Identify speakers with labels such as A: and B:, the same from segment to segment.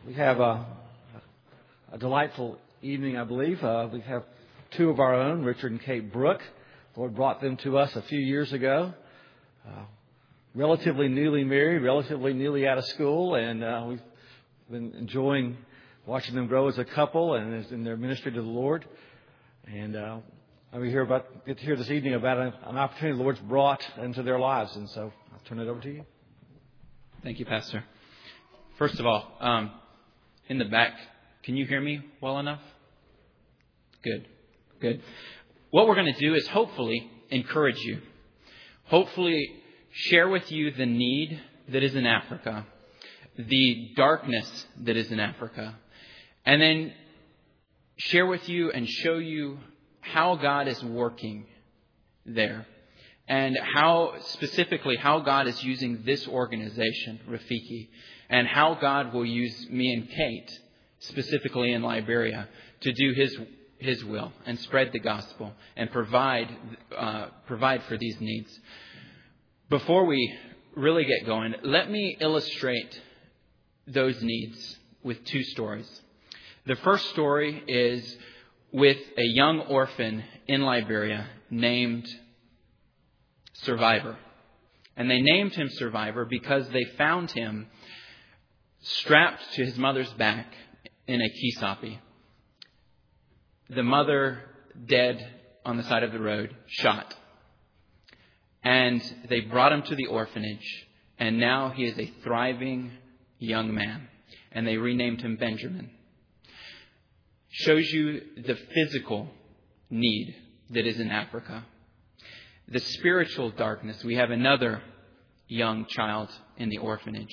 A: We have a delightful evening, I believe. We have two of our own, Richard and Kate Brooke. The Lord brought them to us a few years ago. Relatively newly married, relatively newly out of school, and we've been enjoying watching them grow as a couple and as in their ministry to the Lord. And get to hear this evening about an opportunity the Lord's brought into their lives. And so I'll turn it over to you.
B: Thank you, Pastor. First of all, in the back, can you hear me well enough? Good. What we're going to do is hopefully encourage you. Hopefully share with you the need that is in Africa, the darkness that is in Africa, and then share with you and show you how God is working there and how God is using this organization, Rafiki, and how God will use me and Kate, specifically in Liberia, to do His will and spread the gospel and provide for these needs. Before we really get going, let me illustrate those needs with two stories. The first story is with a young orphan in Liberia named Survivor. And they named him Survivor because they found him strapped to his mother's back in a kisapi. The mother dead on the side of the road, shot. And they brought him to the orphanage, and now he is a thriving young man. And they renamed him Benjamin. Shows you the physical need that is in Africa. The spiritual darkness. We have another young child in the orphanage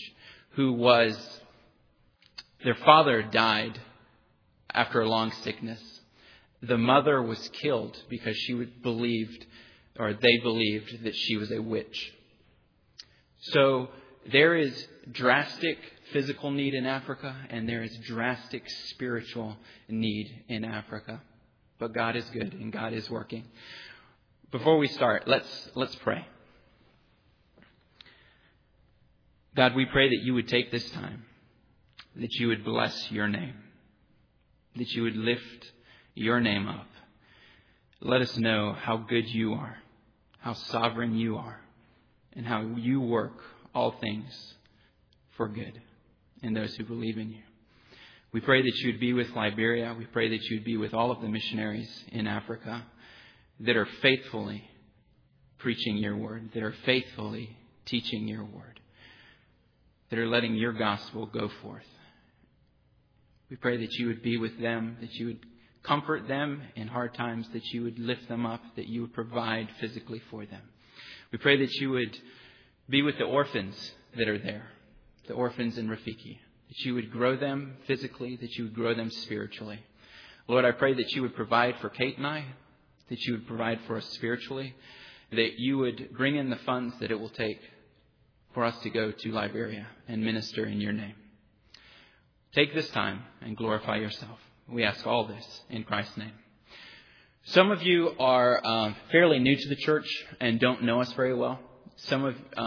B: their father died after a long sickness. The mother was killed because they believed that she was a witch. So there is drastic physical need in Africa, and there is drastic spiritual need in Africa. But God is good and God is working. Before we start, let's pray. God, we pray that you would take this time, that you would bless your name, that you would lift your name up. Let us know how good you are, how sovereign you are, and how you work all things for good in those who believe in you. We pray that you would be with Liberia. We pray that you would be with all of the missionaries in Africa that are faithfully preaching your word, that are faithfully teaching your word, that are letting your gospel go forth. We pray that you would be with them, that you would comfort them in hard times, that you would lift them up, that you would provide physically for them. We pray that you would be with the orphans that are there, the orphans in Rafiki, that you would grow them physically, that you would grow them spiritually. Lord, I pray that you would provide for Kate and I, that you would provide for us spiritually, that you would bring in the funds that it will take for us to go to Liberia and minister in your name. Take this time and glorify yourself. We ask all this in Christ's name. Some of you are fairly new to the church and don't know us very well. Some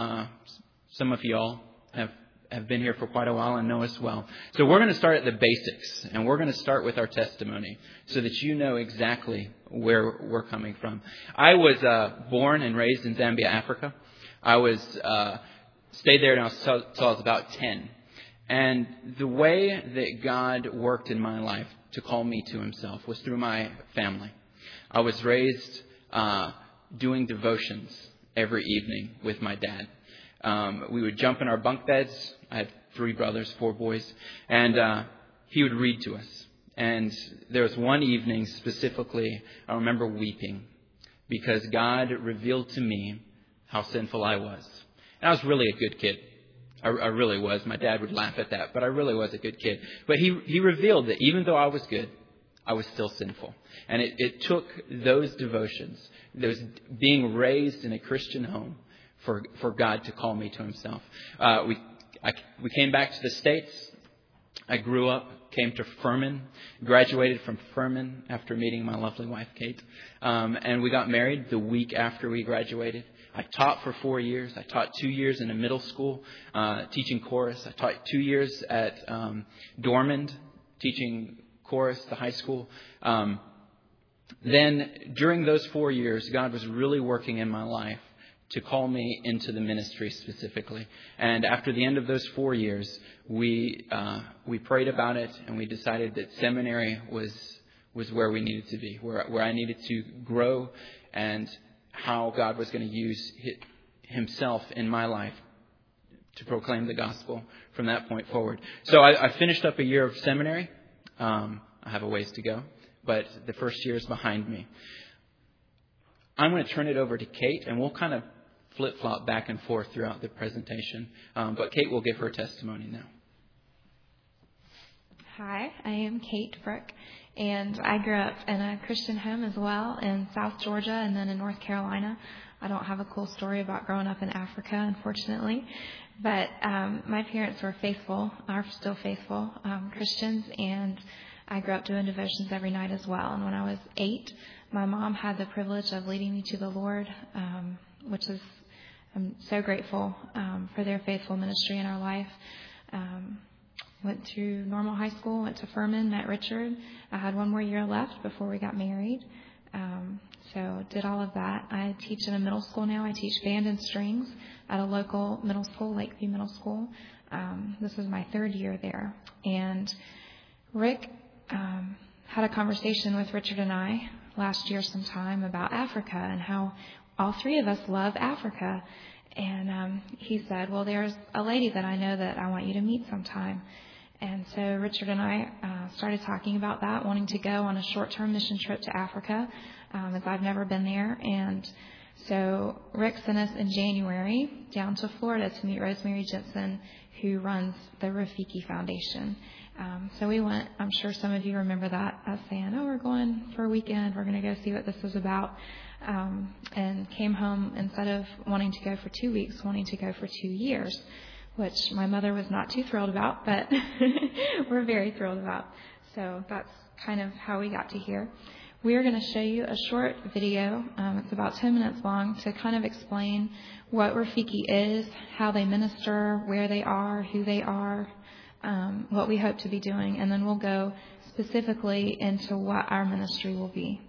B: of y'all have been here for quite a while and know us well. So we're going to start at the basics, and we're going to start with our testimony so that you know exactly where we're coming from. I was born and raised in Zambia, Africa. I stayed there until I was about 10. And the way that God worked in my life to call me to himself was through my family. I was raised doing devotions every evening with my dad. We would jump in our bunk beds. I had 3 brothers, 4 boys, and he would read to us. And there was one evening specifically, I remember weeping because God revealed to me how sinful I was. And I was really a good kid. I really was. My dad would laugh at that, but I really was a good kid. But he revealed that even though I was good, I was still sinful. And it took those devotions, those being raised in a Christian home, for God to call me to himself. We came back to the States. I grew up, came to Furman, graduated from Furman after meeting my lovely wife, Kate. And we got married the week after we graduated. I taught for 4 years. I taught 2 years in a middle school teaching chorus. I taught 2 years at Dormond teaching chorus, the high school. Then during those 4 years, God was really working in my life to call me into the ministry specifically. And after the end of those 4 years, we prayed about it, and we decided that seminary was where we needed to be, where I needed to grow, and how God was going to use himself in my life to proclaim the gospel from that point forward. So I finished up a year of seminary. I have a ways to go, but the first year is behind me. I'm going to turn it over to Kate, and we'll kind of flip-flop back and forth throughout the presentation. But Kate will give her testimony now.
C: Hi, I am Kate Frick, and I grew up in a Christian home as well in South Georgia and then in North Carolina. I don't have a cool story about growing up in Africa, unfortunately, but my parents were faithful, are still faithful Christians, and I grew up doing devotions every night as well. And when I was 8, my mom had the privilege of leading me to the Lord, which is, I'm so grateful for their faithful ministry in our life. Went through normal high school, went to Furman, met Richard. I had 1 more year left before we got married. So did all of that. I teach in a middle school now. I teach band and strings at a local middle school, Lakeview Middle School. This is my 3rd year there. And Rick had a conversation with Richard and I last year sometime about Africa and how all 3 of us love Africa. And he said, well, there's a lady that I know that I want you to meet sometime. And so Richard and I started talking about that, wanting to go on a short-term mission trip to Africa, as I've never been there. And so Rick sent us in January down to Florida to meet Rosemary Jensen, who runs the Rafiki Foundation. So we went. I'm sure some of you remember that, us saying, oh, we're going for a weekend. We're going to go see what this is about. And came home, instead of wanting to go for 2 weeks, wanting to go for 2 years, which my mother was not too thrilled about, but we're very thrilled about. So that's kind of how we got to here. We're going to show you a short video. It's about 10 minutes long to kind of explain what Rafiki is, how they minister, where they are, who they are, what we hope to be doing, and then we'll go specifically into what our ministry will be.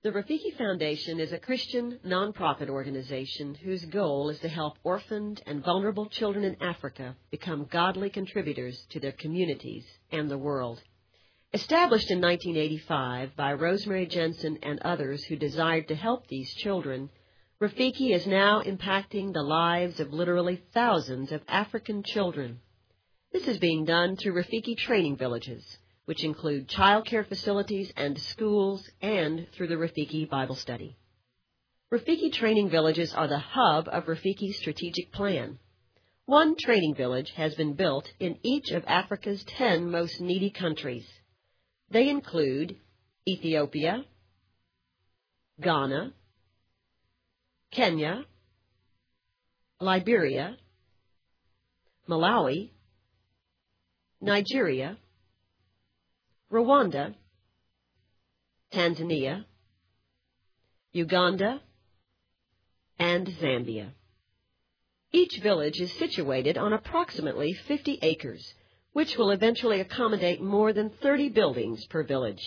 D: The Rafiki Foundation is a Christian nonprofit organization whose goal is to help orphaned and vulnerable children in Africa become godly contributors to their communities and the world. Established in 1985 by Rosemary Jensen and others who desired to help these children, Rafiki is now impacting the lives of literally thousands of African children. This is being done through Rafiki training villages, which include child care facilities and schools, and through the Rafiki Bible study. Rafiki training villages are the hub of Rafiki's strategic plan. One training village has been built in each of Africa's 10 most needy countries. They include Ethiopia, Ghana, Kenya, Liberia, Malawi, Nigeria, Rwanda, Tanzania, Uganda, and Zambia. Each village is situated on approximately 50 acres, which will eventually accommodate more than 30 buildings per village.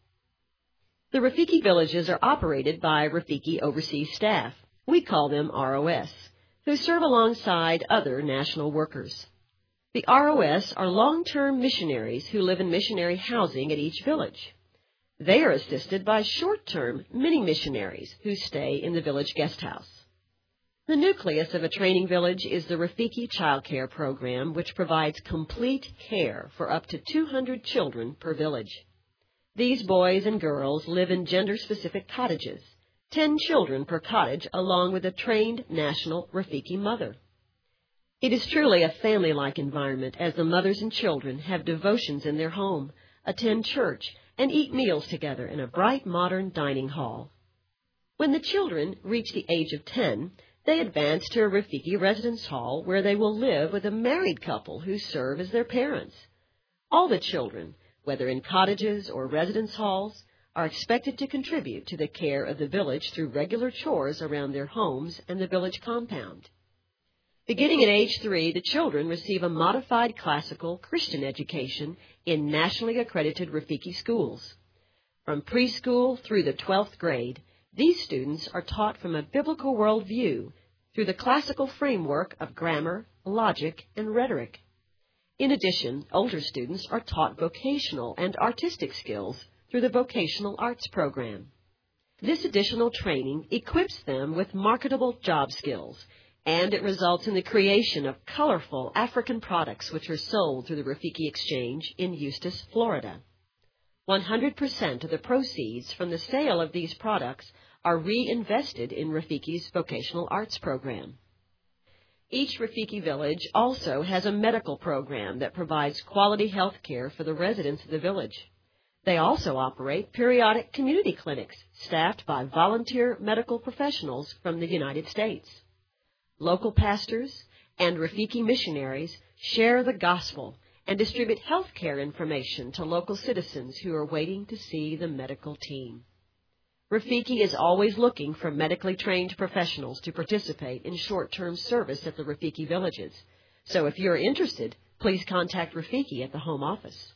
D: The Rafiki villages are operated by Rafiki overseas staff. We call them ROS, who serve alongside other national workers. The ROS are long-term missionaries who live in missionary housing at each village. They are assisted by short-term mini-missionaries who stay in the village guest house. The nucleus of a training village is the Rafiki Child Care Program, which provides complete care for up to 200 children per village. These boys and girls live in gender-specific cottages, 10 children per cottage, along with a trained national Rafiki mother. It is truly a family-like environment, as the mothers and children have devotions in their home, attend church, and eat meals together in a bright modern dining hall. When the children reach the age of 10, they advance to a Rafiki residence hall where they will live with a married couple who serve as their parents. All the children, whether in cottages or residence halls, are expected to contribute to the care of the village through regular chores around their homes and the village compound. Beginning at age 3, the children receive a modified classical Christian education in nationally accredited Rafiki schools. From preschool through the 12th grade, these students are taught from a biblical worldview through the classical framework of grammar, logic, and rhetoric. In addition, older students are taught vocational and artistic skills through the Vocational Arts Program. This additional training equips them with marketable job skills, and it results in the creation of colorful African products which are sold through the Rafiki Exchange in Eustis, Florida. 100% of the proceeds from the sale of these products are reinvested in Rafiki's Vocational Arts Program. Each Rafiki village also has a medical program that provides quality health care for the residents of the village. They also operate periodic community clinics staffed by volunteer medical professionals from the United States. Local pastors and Rafiki missionaries share the gospel and distribute health care information to local citizens who are waiting to see the medical team. Rafiki is always looking for medically trained professionals to participate in short-term service at the Rafiki villages. So if you're interested, please contact Rafiki at the home office.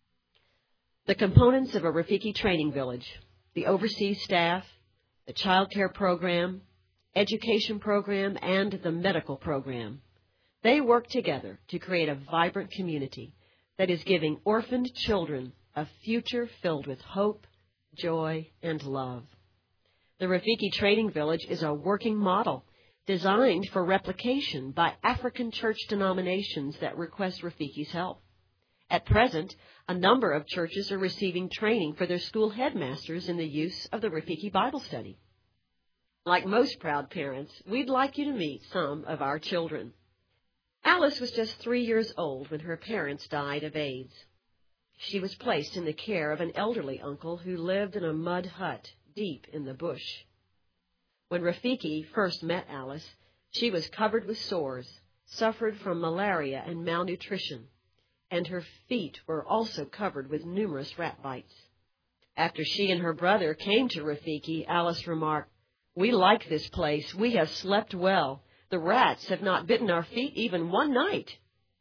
D: The components of a Rafiki training village: the overseas staff, the child care program, education program, and the medical program. They work together to create a vibrant community that is giving orphaned children a future filled with hope, joy, and love. The Rafiki Training Village is a working model designed for replication by African church denominations that request Rafiki's help. At present, a number of churches are receiving training for their school headmasters in the use of the Rafiki Bible study. Like most proud parents, we'd like you to meet some of our children. Alice was just 3 years old when her parents died of AIDS. She was placed in the care of an elderly uncle who lived in a mud hut deep in the bush. When Rafiki first met Alice, she was covered with sores, suffered from malaria and malnutrition, and her feet were also covered with numerous rat bites. After she and her brother came to Rafiki, Alice remarked, "We like this place. We have slept well. The rats have not bitten our feet even one night."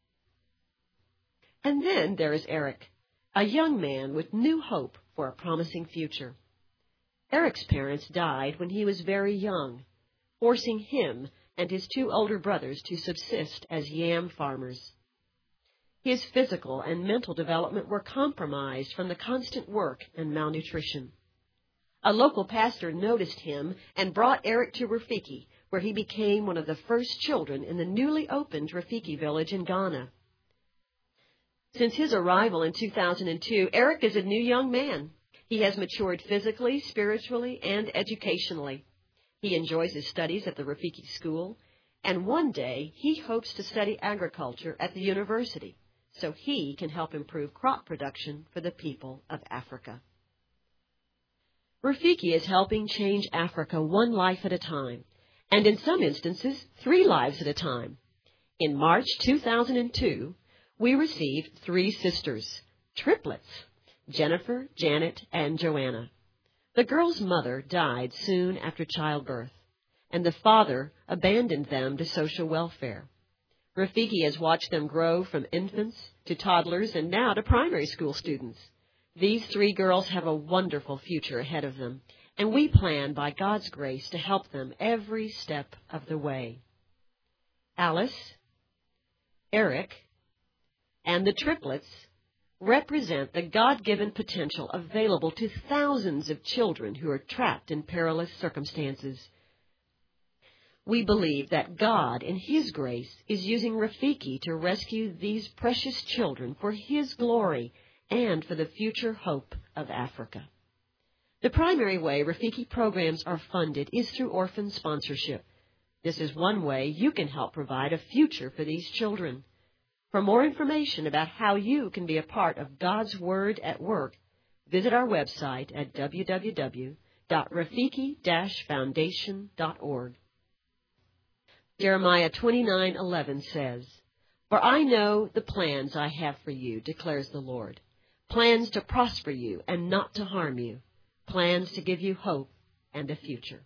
D: And then there is Eric, a young man with new hope for a promising future. Eric's parents died when he was very young, forcing him and his 2 older brothers to subsist as yam farmers. His physical and mental development were compromised from the constant work and malnutrition. A local pastor noticed him and brought Eric to Rafiki, where he became one of the first children in the newly opened Rafiki village in Ghana. Since his arrival in 2002, Eric is a new young man. He has matured physically, spiritually, and educationally. He enjoys his studies at the Rafiki school, and one day he hopes to study agriculture at the university so he can help improve crop production for the people of Africa. Rafiki is helping change Africa one life at a time, and in some instances, 3 lives at a time. In March 2002, we received 3 sisters, triplets, Jennifer, Janet, and Joanna. The girls' mother died soon after childbirth, and the father abandoned them to social welfare. Rafiki has watched them grow from infants to toddlers and now to primary school students. These 3 girls have a wonderful future ahead of them, and we plan, by God's grace, to help them every step of the way. Alice, Eric, and the triplets represent the God-given potential available to thousands of children who are trapped in perilous circumstances. We believe that God, in His grace, is using Rafiki to rescue these precious children for His glory and for the future hope of Africa. The primary way Rafiki programs are funded is through orphan sponsorship. This is one way you can help provide a future for these children. For more information about how you can be a part of God's Word at Work, visit our website at www.rafiki-foundation.org. Jeremiah 29:11 says, "For I know the plans I have for you, declares the Lord, plans to prosper you and not to harm you, plans to give you hope and a future."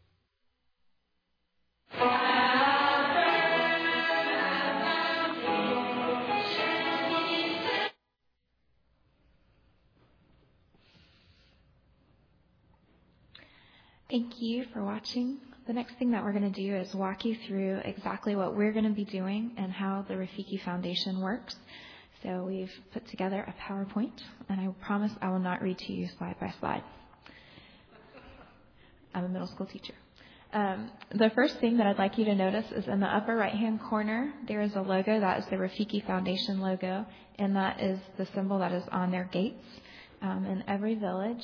C: Thank you for watching. The next thing that we're going to do is walk you through exactly what we're going to be doing and how the Rafiki Foundation works. So we've put together a PowerPoint, and I promise I will not read to you slide by slide. I'm a middle school teacher. The first thing that I'd like you to notice is in the upper right-hand corner, there is a logo that is the Rafiki Foundation logo, and that is the symbol that is on their gates in every village.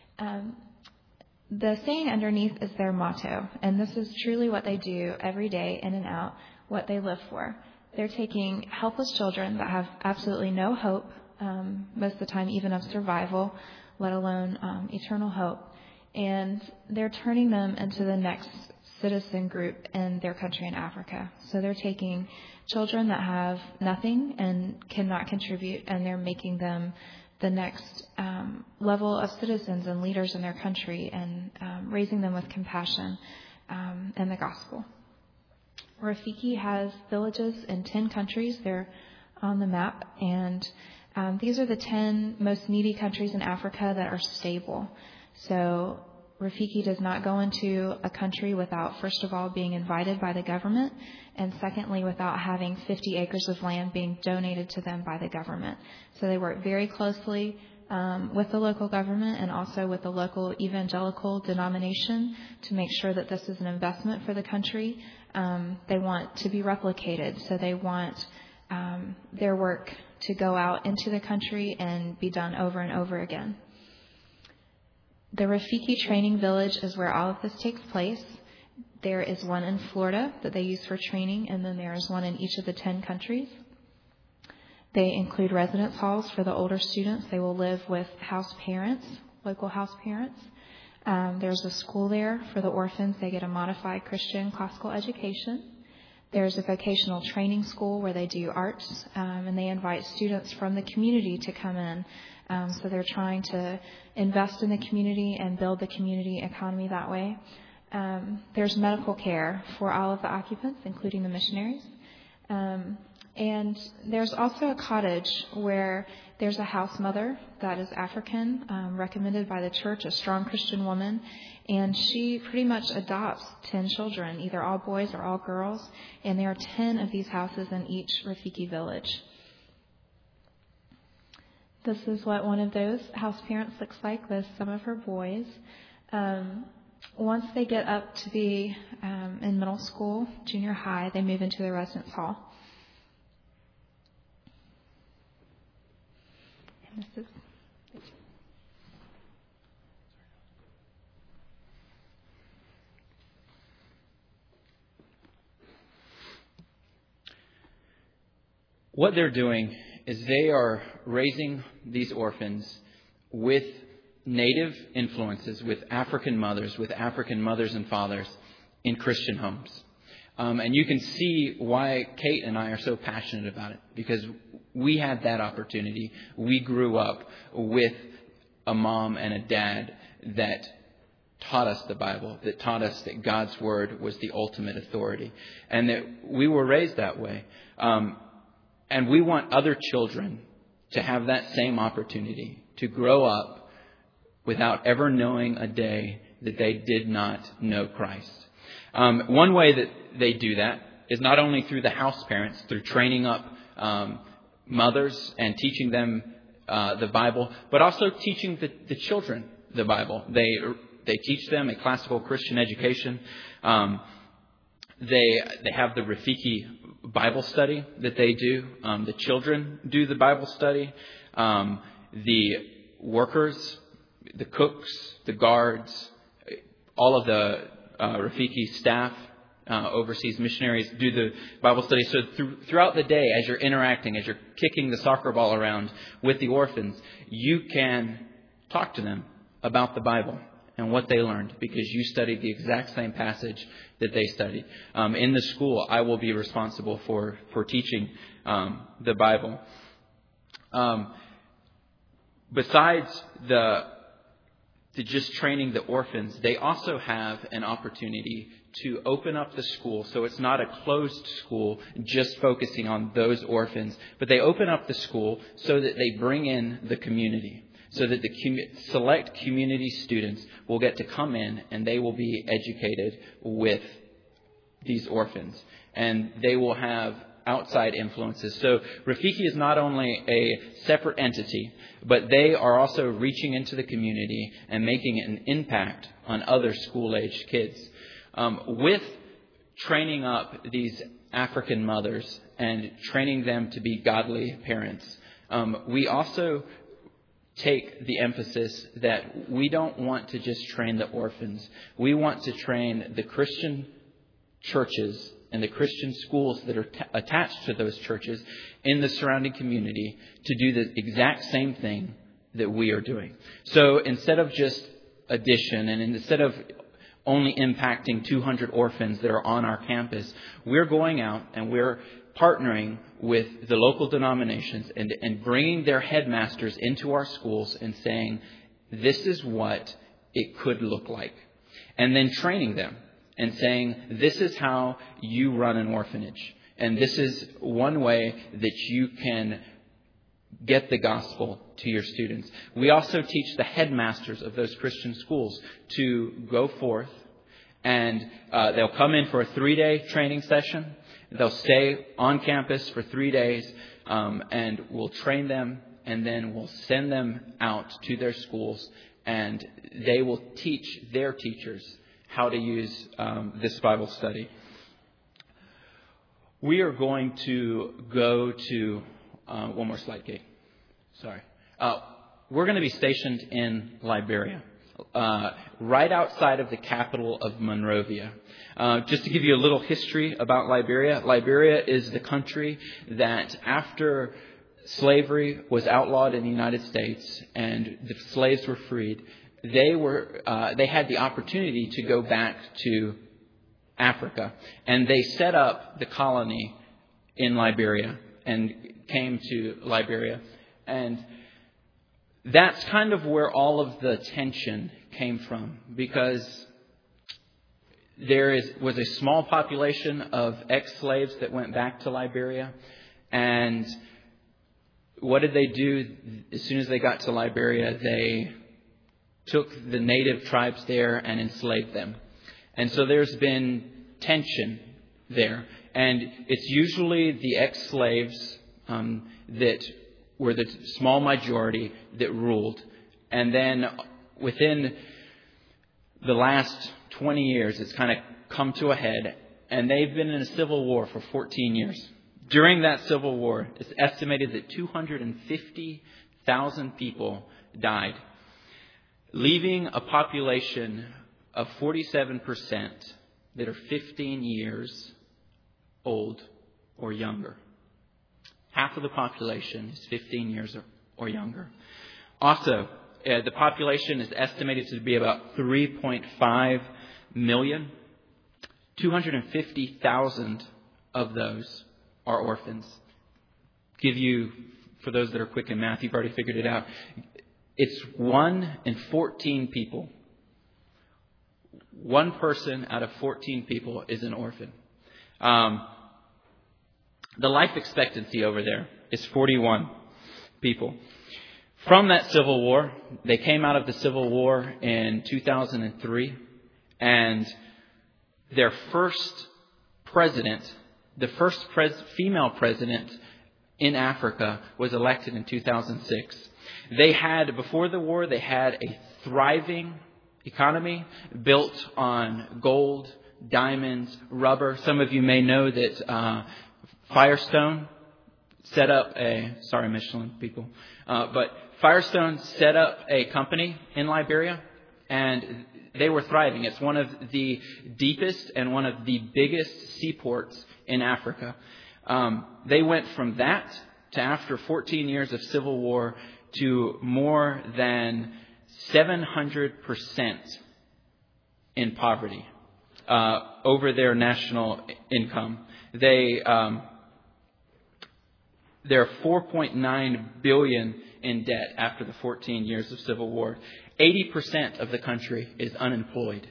C: The saying underneath is their motto, and this is truly what they do every day in and out, what they live for. They're taking helpless children that have absolutely no hope, most of the time even of survival, let alone eternal hope, and they're turning them into the next citizen group in their country in Africa. So they're taking children that have nothing and cannot contribute, and they're making them the next level of citizens and leaders in their country, and raising them with compassion and the gospel. Rafiki has villages in 10 countries. They're on the map, and these are the 10 most needy countries in Africa that are stable. So Rafiki does not go into a country without, first of all, being invited by the government, and secondly, without having 50 acres of land being donated to them by the government. So they work very closely with the local government and also with the local evangelical denomination to make sure that this is an investment for the country. They want to be replicated, so they want their work to go out into the country and be done over and over again. The Rafiki Training Village is where all of this takes place. There is one in Florida that they use for training, and then there is one in each of the 10 countries. They include residence halls for the older students. They will live with house parents, local house parents. There's a school there for the orphans. They get a modified Christian classical education. There's a vocational training school where they do arts, and they invite students from the community to come in. So they're trying to invest in the community and build the community economy that way. There's medical care for all of the occupants, including the missionaries. And there's also a cottage where there's a house mother that is African, recommended by the church, a strong Christian woman. And she pretty much adopts 10 children, either all boys or all girls. And there are 10 of these houses in each Rafiki village. This is what one of those house parents looks like with some of her boys. Once they get up to be in middle school, junior high, they move into the residence hall. And this is...
B: What they're doing is they are raising these orphans with native influences, with African mothers and fathers in Christian homes. And you can see why Kate and I are so passionate about it, because we had that opportunity. We grew up with a mom and a dad that taught us the Bible, that taught us that God's Word was the ultimate authority, and that we were raised that way. And we want other children to have that same opportunity, to grow up without ever knowing a day that they did not know Christ. One way that they do that is not only through the house parents, through training up mothers and teaching them the Bible, but also teaching the children the Bible. They teach them a classical Christian education. They have the Rafiki Bible study that they do. The children do the Bible study. The workers, the cooks, the guards, all of the Rafiki staff, overseas missionaries do the Bible study. So throughout the day, as you're interacting, as you're kicking the soccer ball around with the orphans, you can talk to them about the Bible and what they learned, because you studied the exact same passage that they studied. In the school, I will be responsible for teaching the Bible. Besides the just training the orphans, they also have an opportunity to open up the school. So it's not a closed school just focusing on those orphans, but they open up the school so that they bring in the community, so that the select community students will get to come in and they will be educated with these orphans. And they will have outside influences. So Rafiki is not only a separate entity, but they are also reaching into the community and making an impact on other school-aged kids. With training up these African mothers and training them to be godly parents, we also take the emphasis that we don't want to just train the orphans. We want to train the Christian churches and the Christian schools that are attached to those churches in the surrounding community to do the exact same thing that we are doing. So instead of just addition, and instead of only impacting 200 orphans that are on our campus, we're going out and we're partnering with the local denominations and bringing their headmasters into our schools and saying, this is what it could look like. And then training them and saying, this is how you run an orphanage. And this is one way that you can get the gospel to your students. We also teach the headmasters of those Christian schools to go forth, and they'll come in for a 3-day training session. They'll stay on campus for 3 days, and we'll train them, and then we'll send them out to their schools, and they will teach their teachers how to use this Bible study. We are going to go to one more slide, Kate. Sorry. We're going to be stationed in Liberia, right outside of the capital of Monrovia. Just to give you a little history about Liberia, Liberia is the country that after slavery was outlawed in the United States and the slaves were freed, they had the opportunity to go back to Africa, and they set up the colony in Liberia and came to Liberia. And that's kind of where all of the tension came from, because there was a small population of ex-slaves that went back to Liberia, And what did they do as soon as they got to Liberia? They took the native tribes there and enslaved them. And so there's been tension there. And it's usually the ex-slaves that were the small majority that ruled. And then within the last 20 years, it's kind of come to a head. And they've been in a civil war for 14 years. During that civil war, it's estimated that 250,000 people died, leaving a population of 47% that are 15 years old or younger. Half of the population is 15 years or younger. Also, the population is estimated to be about 3.5 million. 250,000 of those are orphans. Give you, for those that are quick in math, you've already figured it out. It's 1 in 14 people. One person out of 14 people is an orphan. The life expectancy over there is 41 people. From that civil war, they came out of the civil war in 2003, and their first president, the first female president in Africa, was elected in 2006. Before the war, they had a thriving economy built on gold, diamonds, rubber. Some of you may know that Firestone set up sorry, Michelin people, but Firestone set up a company in Liberia, and they were thriving. It's one of the deepest and one of the biggest seaports in Africa. They went from that to, after 14 years of civil war, to more than 700% in poverty over their national income. They're 4.9 billion in debt after the 14 years of civil war. 80% of the country is unemployed.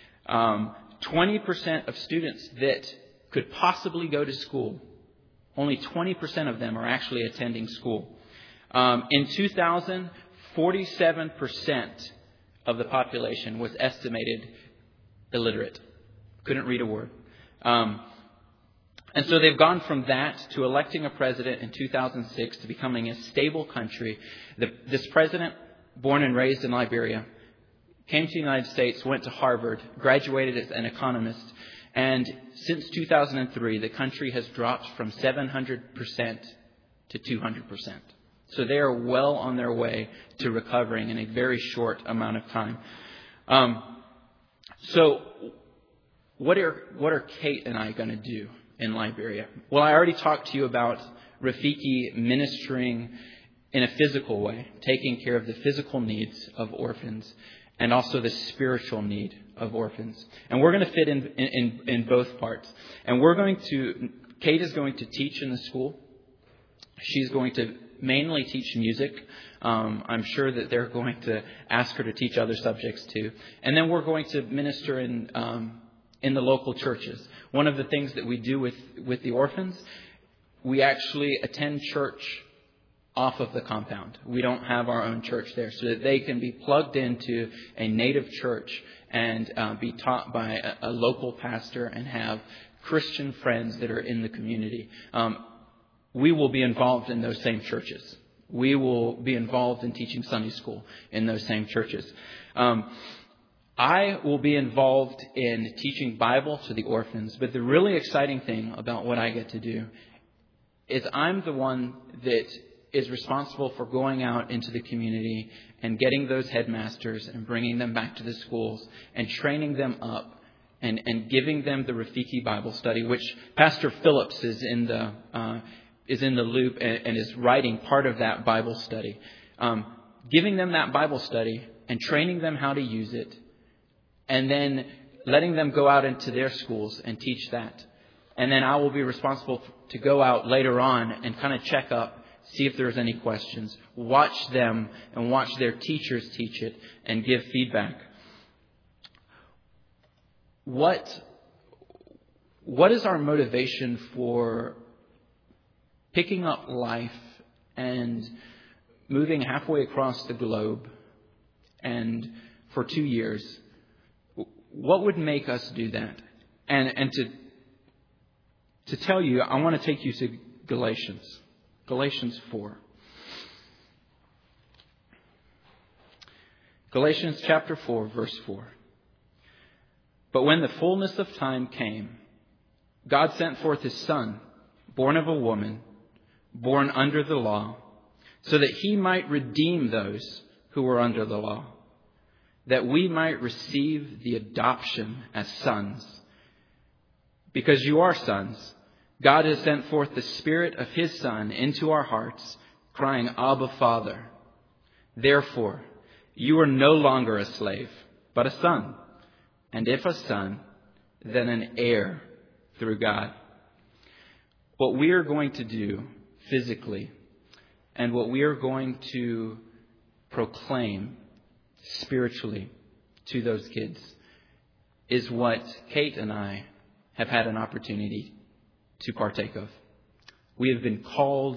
B: 20% of students that could possibly go to school, only 20% of them are actually attending school. In 2000, 47% of the population was estimated illiterate, couldn't read a word. And so they've gone from that to electing a president in 2006 to becoming a stable country. This president, born and raised in Liberia, came to the United States, went to Harvard, graduated as an economist, and since 2003, the country has dropped from 700% to 200%. So they are well on their way to recovering in a very short amount of time. So what are Kate and I going to do in Liberia? Well, I already talked to you about Rafiki ministering in a physical way, taking care of the physical needs of orphans and also the spiritual need of orphans. And we're going to fit in both parts. And Kate is going to teach in the school. She's going to mainly teach music. I'm sure that they're going to ask her to teach other subjects too. And then we're going to minister in the local churches. One of the things that we do with the orphans, we actually attend church off of the compound. We don't have our own church there, so that they can be plugged into a native church and be taught by a local pastor and have Christian friends that are in the community. We will be involved in those same churches. We will be involved in teaching Sunday school in those same churches. I will be involved in teaching Bible to the orphans, but the really exciting thing about what I get to do is I'm the one that is responsible for going out into the community and getting those headmasters and bringing them back to the schools and training them up and giving them the Rafiki Bible study, which Pastor Phillips is in the loop and is writing part of that Bible study. Giving them that Bible study and training them how to use it, and then letting them go out into their schools and teach that. And then I will be responsible to go out later on and kind of check up, see if there's any questions, watch them and watch their teachers teach it and give feedback. What is our motivation for picking up life and moving halfway across the globe and for 2 years, what would make us do that? And to tell you, I want to take you to Galatians 4. Galatians chapter 4, verse 4. But when the fullness of time came, God sent forth His Son, born of a woman, born under the law, so that He might redeem those who were under the law, that we might receive the adoption as sons. Because you are sons, God has sent forth the Spirit of His Son into our hearts, crying, Abba, Father. Therefore, you are no longer a slave, but a son. And if a son, then an heir through God. What we are going to do physically and what we are going to proclaim spiritually to those kids is what Kate and I have had an opportunity to partake of. We have been called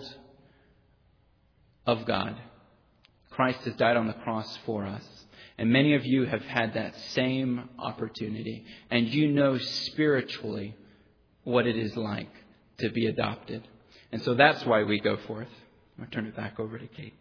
B: of God. Christ has died on the cross for us. And many of you have had that same opportunity. And you know spiritually what it is like to be adopted. And so that's why we go forth. I'm going to turn it back over to Kate.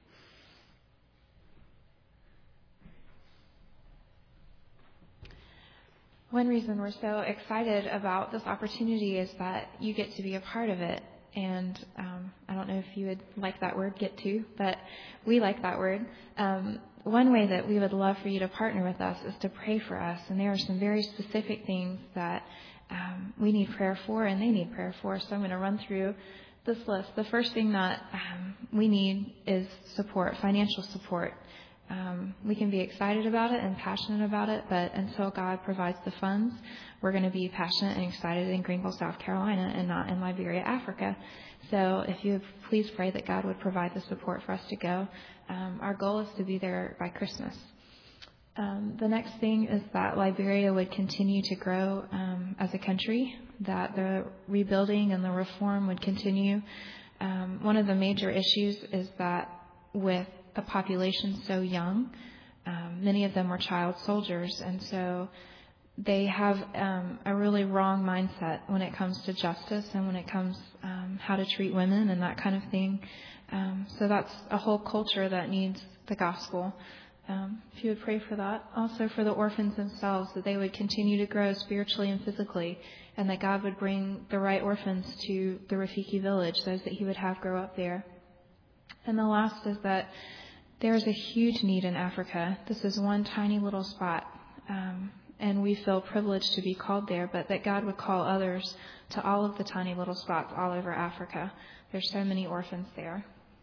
C: One reason we're so excited about this opportunity is that you get to be a part of it. And I don't know if you would like that word, get to, but we like that word. One way that we would love for you to partner with us is to pray for us. And there are some very specific things that we need prayer for and they need prayer for. So I'm going to run through this list. The first thing that we need is support, financial support. We can be excited about it and passionate about it, but until God provides the funds, we're going to be passionate and excited in Greenville, South Carolina, and not in Liberia, Africa. So if you would please pray that God would provide the support for us to go. Our goal is to be there by Christmas. The next thing is that Liberia would continue to grow as a country, that the rebuilding and the reform would continue. One of the major issues is that with a population so young, many of them were child soldiers, and so they have a really wrong mindset when it comes to justice and when it comes how to treat women and that kind of thing. So that's a whole culture that needs the gospel. If you would pray for that. Also for the orphans themselves, that they would continue to grow spiritually and physically, and that God would bring the right orphans to the Rafiki village, those that He would have grow up there. And the last is that there is a huge need in Africa. This is one tiny little spot, and we feel privileged to be called there, but that God would call others to all of the tiny little spots all over Africa. There's so many orphans there.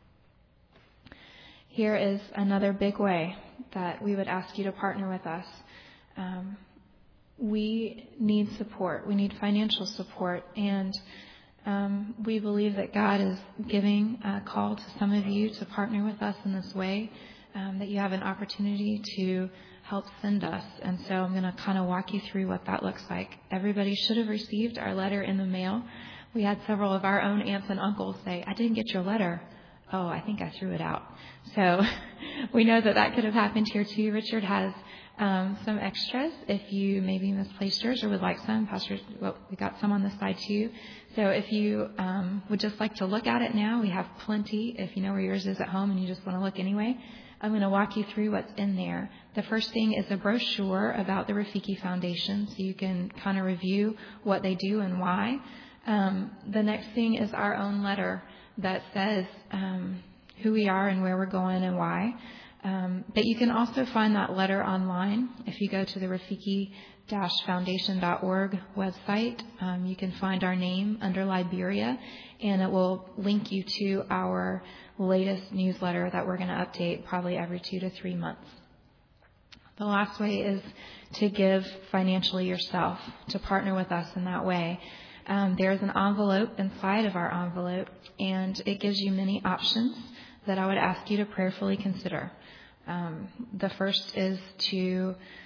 C: Here is another big way that we would ask you to partner with us. We need support. We need financial support, and we believe that God is giving a call to some of you to partner with us in this way, that you have an opportunity to help send us. And so I'm going to kind of walk you through what that looks like. Everybody should have received our letter in the mail. We had several of our own aunts and uncles say, I didn't get your letter. Oh, I think I threw it out. So we know that could have happened here too. Richard has some extras if you maybe misplaced yours or would like some. Pastor, we got some on the side too. So if you would just like to look at it now, we have plenty. If you know where yours is at home and you just want to look anyway, I'm going to walk you through what's in there. The first thing is a brochure about the Rafiki Foundation, so you can kind of review what they do and why. The next thing is our own letter that says who we are and where we're going and why. But you can also find that letter online. If you go to the Rafiki-Foundation.org website, you can find our name under Liberia, and it will link you to our latest newsletter that we're going to update probably every 2 to 3 months. The last way is to give financially yourself, to partner with us in that way. There's an envelope inside of our envelope, and it gives you many options that I would ask you to prayerfully consider. The first is to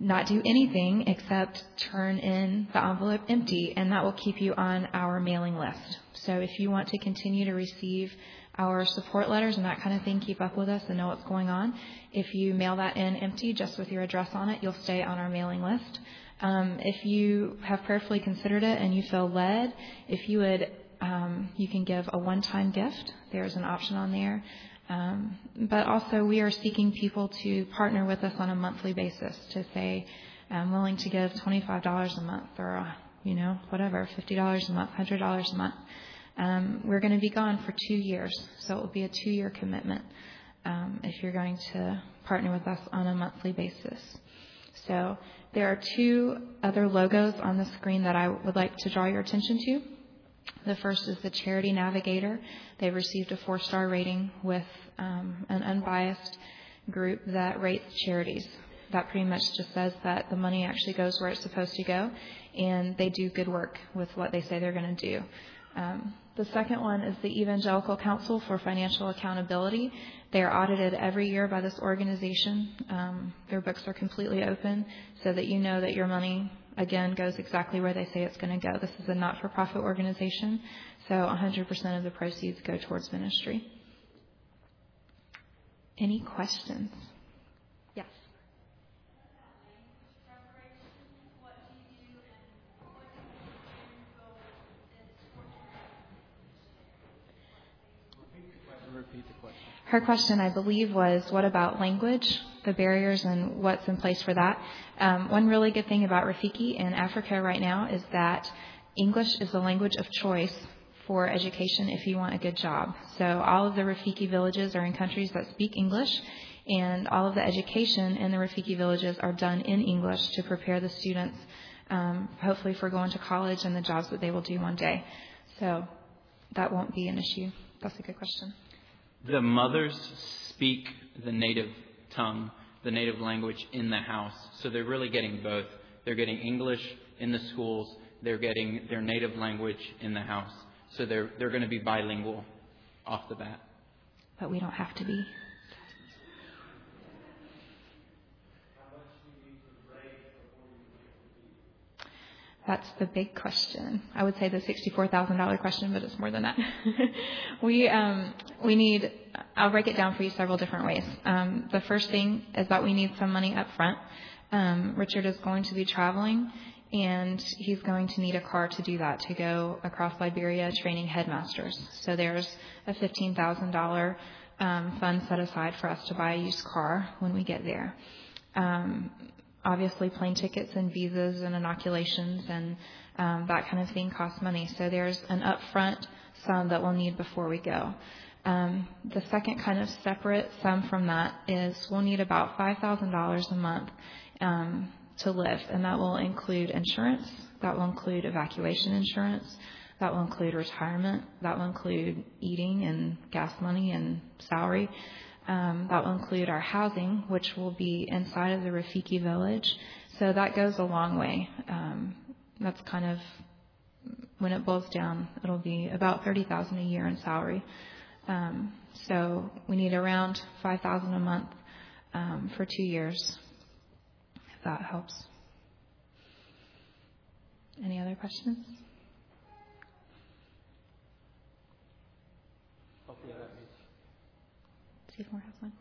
C: not do anything except turn in the envelope empty, and that will keep you on our mailing list. So if you want to continue to receive our support letters and that kind of thing, keep up with us and know what's going on. If you mail that in empty, just with your address on it, you'll stay on our mailing list. If you have prayerfully considered it and you feel led, if you would, you can give a one-time gift. There's an option on there. But also we are seeking people to partner with us on a monthly basis, to say, I'm willing to give $25 a month or, whatever, $50 a month, $100 a month. We're going to be gone for 2 years, so it will be a 2-year commitment if you're going to partner with us on a monthly basis. So there are 2 other logos on the screen that I would like to draw your attention to. The first is the Charity Navigator. They've received a 4-star rating with an unbiased group that rates charities. That pretty much just says that the money actually goes where it's supposed to go, and they do good work with what they say they're going to do. The second one is the Evangelical Council for Financial Accountability. They are audited every year by this organization. Their books are completely open so that you know that your money, again, goes exactly where they say it's going to go. This is a not-for-profit organization, so 100% of the proceeds go towards ministry. Any questions? Yes.
A: Repeat the question.
C: Her question, I believe, was what about language, the barriers, and what's in place for that? One really good thing about Rafiki in Africa right now is that English is the language of choice for education if you want a good job. So all of the Rafiki villages are in countries that speak English, and all of the education in the Rafiki villages are done in English to prepare the students, hopefully for going to college and the jobs that they will do one day. So that won't be an issue. That's a good question.
B: The mothers speak the native tongue, the native language in the house. So they're really getting both. They're getting English in the schools. They're getting their native language in the house. So they're going to be bilingual off the bat.
C: But we don't have to be. That's the big question. I would say the $64,000 question, but it's more than that. we need, I'll break it down for you several different ways. The first thing is that we need some money up front. Richard is going to be traveling, and he's going to need a car to do that, to go across Liberia training headmasters. So there's a $15,000 fund set aside for us to buy a used car when we get there. Obviously, plane tickets and visas and inoculations and that kind of thing costs money. So there's an upfront sum that we'll need before we go. The second kind of separate sum from that is we'll need about $5,000 a month to live, and that will include insurance. That will include evacuation insurance. That will include retirement. That will include eating and gas money and salary. That will include our housing, which will be inside of the Rafiki village. So that goes a long way. That's kind of, when it boils down, it'll be about $30,000 a year in salary. So we need around $5,000 a month for 2 years, if that helps. Any other questions? See if more has one.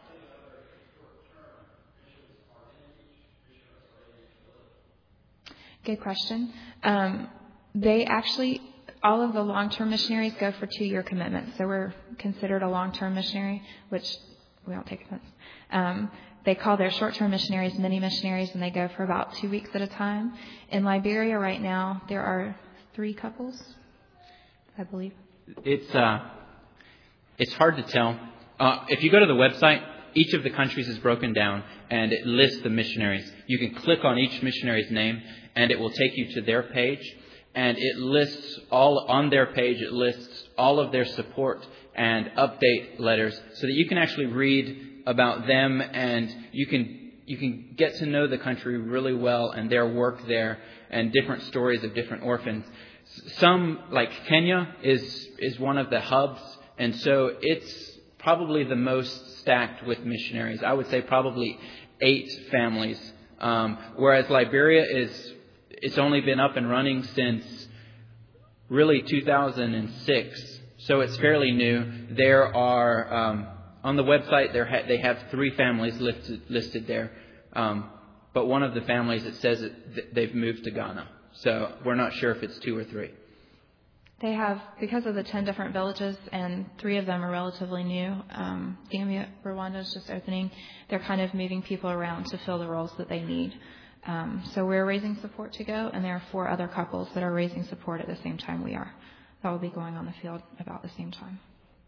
C: Good question. They actually, all of the long-term missionaries go for 2-year commitments. So we're considered a long-term missionary, which we don't take offense. They call their short-term missionaries mini missionaries, and they go for about 2 weeks at a time. In Liberia right now, there are 3 couples, I believe.
B: It's hard to tell. If you go to the website, each of the countries is broken down and it lists the missionaries. You can click on each missionary's name and it will take you to their page. And it lists on their page, it lists all of their support and update letters so that you can actually read about them and you can get to know the country really well and their work there and different stories of different orphans. Some, like Kenya, is one of the hubs, and so it's probably the most stacked with missionaries. I would say probably 8 families Whereas Liberia it's only been up and running since really 2006. So it's fairly new. There are, on the website, they have 3 families listed there. But one of the families, it says that they've moved to Ghana. So we're not sure if it's 2 or 3.
C: They have, because of the 10 different villages, and 3 of them are relatively new. Gambia, Rwanda is just opening. They're kind of moving people around to fill the roles that they need. So we're raising support to go, and there are 4 other couples that are raising support at the same time we are. That will be going on the field about the same time.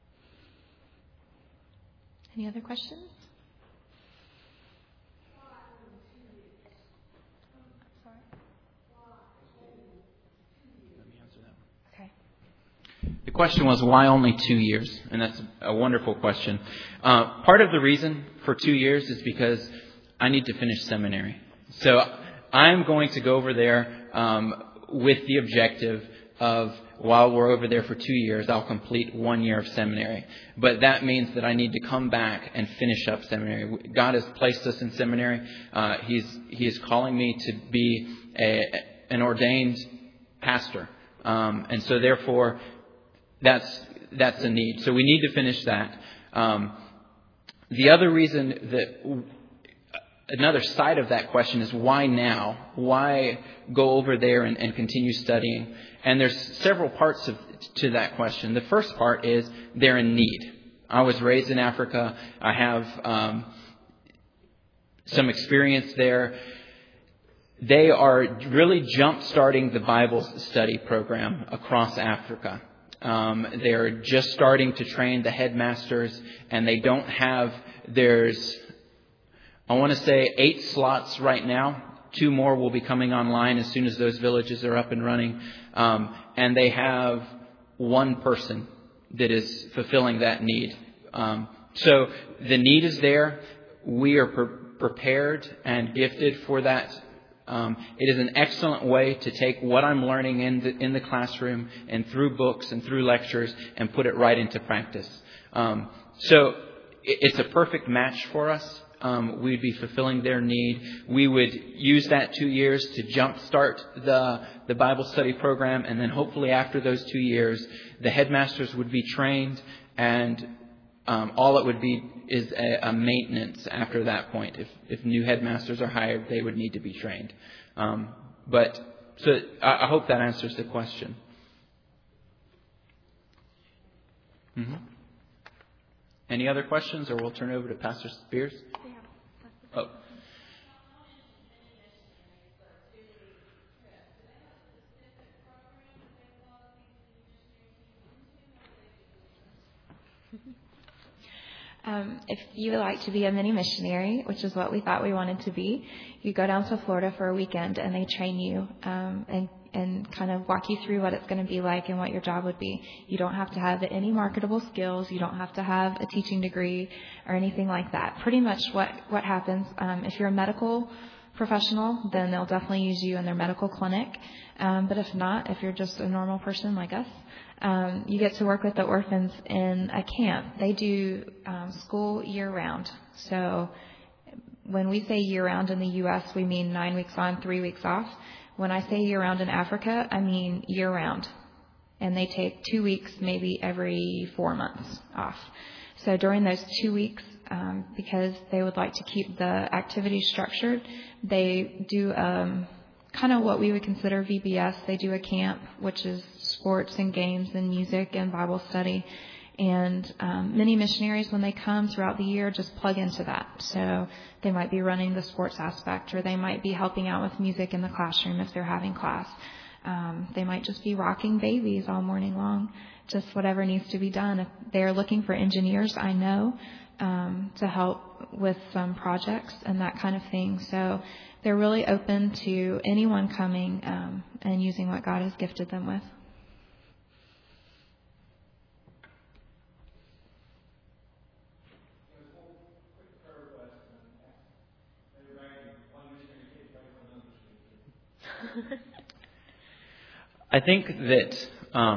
C: Any other questions?
B: The question was, why only 2 years? And that's a wonderful question. Part of the reason for 2 years is because I need to finish seminary. So I'm going to go over there with the objective of, while we're over there for 2 years, I'll complete 1 year of seminary. But that means that I need to come back and finish up seminary. God has placed us in seminary. He is calling me to be an ordained pastor. And so therefore, that's a need. So we need to finish that. The other reason another side of that question is, why now? Why go over there and continue studying? And there's several parts to that question. The first part is they're in need. I was raised in Africa. I have some experience there. They are really jump-starting the Bible study program across Africa. They're just starting to train the headmasters, and they don't have, I want to say 8 slots right now. 2 more will be coming online as soon as those villages are up and running. And they have 1 person that is fulfilling that need. So the need is there. We are prepared and gifted for that. It is an excellent way to take what I'm learning in the classroom and through books and through lectures and put it right into practice. So it's a perfect match for us. We'd be fulfilling their need. We would use that 2 years to jumpstart the Bible study program, and then hopefully after those 2 years, the headmasters would be trained, and all it would be is a maintenance after that point. If new headmasters are hired, they would need to be trained. But so I hope that answers the question. Mm-hmm. Any other questions, or we'll turn over to Pastor Spears? Oh.
C: If you would like to be a mini missionary, which is what we thought we wanted to be, you go down to Florida for a weekend and they train you and kind of walk you through what it's going to be like and what your job would be. You don't have to have any marketable skills. You don't have to have a teaching degree or anything like that. Pretty much what happens, if you're a medical professional, then they'll definitely use you in their medical clinic. But if not, if you're just a normal person like us, you get to work with the orphans in a camp. They do school year-round. So when we say year-round in the U.S., we mean 9 weeks on, 3 weeks off. When I say year-round in Africa, I mean year-round. And they take 2 weeks, maybe every 4 months off. So during those 2 weeks, because they would like to keep the activity structured, they do kind of what we would consider VBS. They do a camp, which is sports and games and music and Bible study. And many missionaries, when they come throughout the year, just plug into that. So they might be running the sports aspect, or they might be helping out with music in the classroom if they're having class. They might just be rocking babies all morning long, just whatever needs to be done. If they're looking for engineers, I know, to help with some projects and that kind of thing. So they're really open to anyone coming and using what God has gifted them with.
B: I think that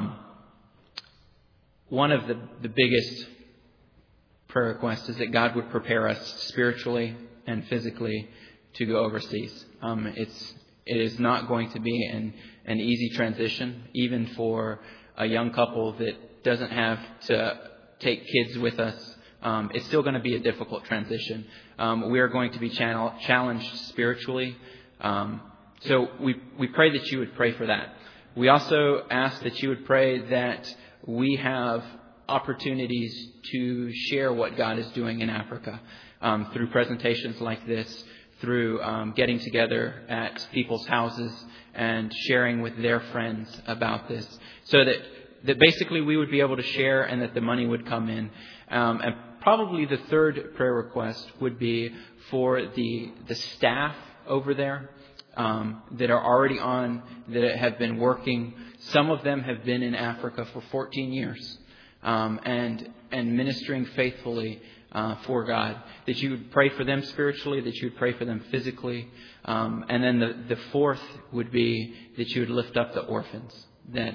B: one of the biggest prayer requests is that God would prepare us spiritually and physically to go overseas. It is not going to be an easy transition, even for a young couple that doesn't have to take kids with us. It's still going to be a difficult transition. We are going to be challenged spiritually. So we pray that you would pray for that. We also ask that you would pray that we have opportunities to share what God is doing in Africa through presentations like this, through getting together at people's houses and sharing with their friends about this, so that basically we would be able to share and that the money would come in. And probably the third prayer request would be for the staff over there that are already on, that have been working. Some of them have been in Africa for 14 years and ministering faithfully for God, that you would pray for them spiritually, that you would pray for them physically. And then the fourth would be that you would lift up the orphans, that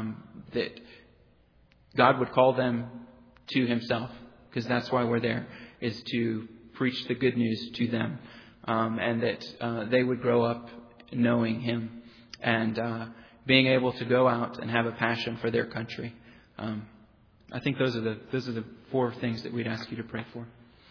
B: God would call them to Himself, because that's why we're there, is to preach the good news to them, and that they would grow up knowing Him and being able to go out and have a passion for their country. I think those are the four things that we'd ask you to pray for.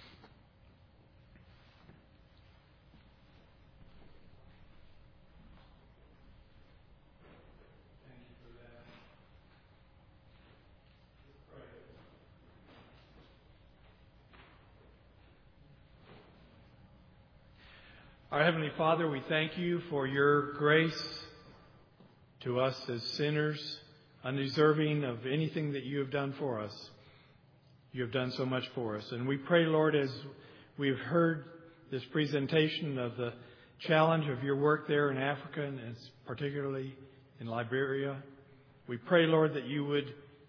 E: Our Heavenly Father, we thank you for your grace to us as sinners, undeserving of anything that you have done for us. You have done so much for us. And we pray, Lord, as we've heard this presentation of the challenge of your work there in Africa, and particularly in Liberia, we pray, Lord, that you would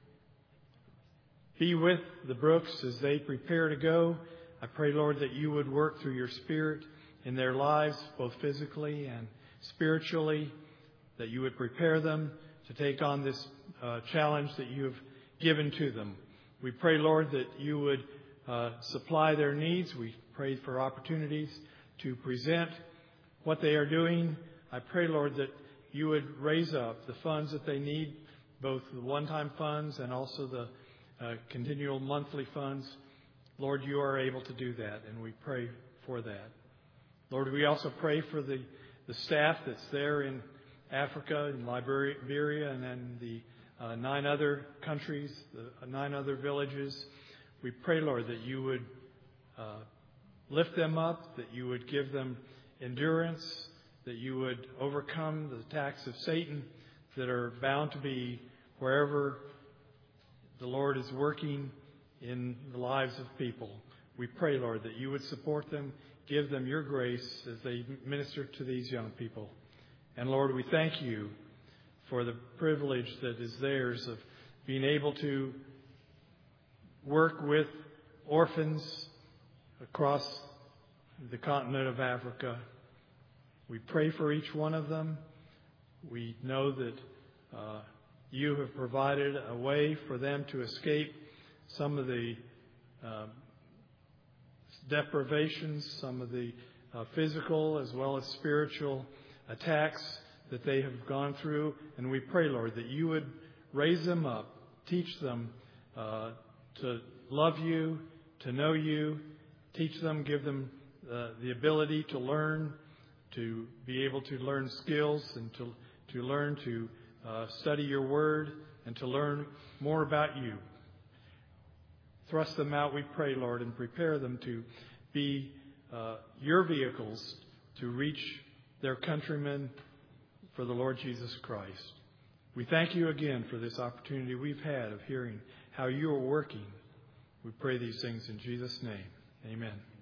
E: be with the Brooks as they prepare to go. I pray, Lord, that you would work through your Spirit in their lives, both physically and spiritually, that you would prepare them to take on this challenge that you have given to them. We pray, Lord, that you would supply their needs. We pray for opportunities to present what they are doing. I pray, Lord, that you would raise up the funds that they need, both the one-time funds and also the continual monthly funds. Lord, you are able to do that, and we pray for that. Lord, we also pray for the staff that's there in Africa, in Liberia, and then the 9 other countries, the 9 other villages. We pray, Lord, that you would lift them up, that you would give them endurance, that you would overcome the attacks of Satan that are bound to be wherever the Lord is working in the lives of people. We pray, Lord, that you would support them, give them your grace as they minister to these young people. And Lord, we thank you for the privilege that is theirs of being able to work with orphans across the continent of Africa. We pray for each one of them. We know that you have provided a way for them to escape some of the deprivations, some of the physical as well as spiritual attacks that they have gone through. And we pray, Lord, that you would raise them up, teach them to love you, to know you, teach them, give them the ability to learn, to be able to learn skills and to learn to study your word and to learn more about you. Thrust them out, we pray, Lord, and prepare them to be your vehicles to reach their countrymen for the Lord Jesus Christ. We thank you again for this opportunity we've had of hearing how you are working. We pray these things in Jesus' name. Amen.